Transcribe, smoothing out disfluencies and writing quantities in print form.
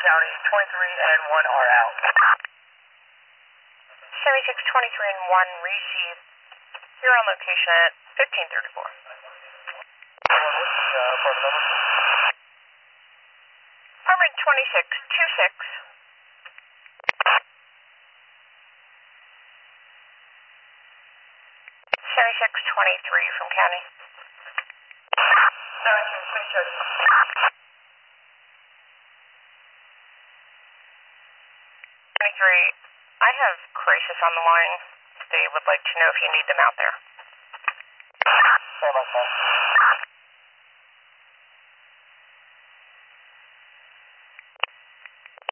County, 23 and 1 are out. 7623 and 1 receive. You're on location at 1534. Apartment number? Apartment 2626. 7623 from County. 23, I have Crisis on the line. They would like to know if you need them out there. Very much, man.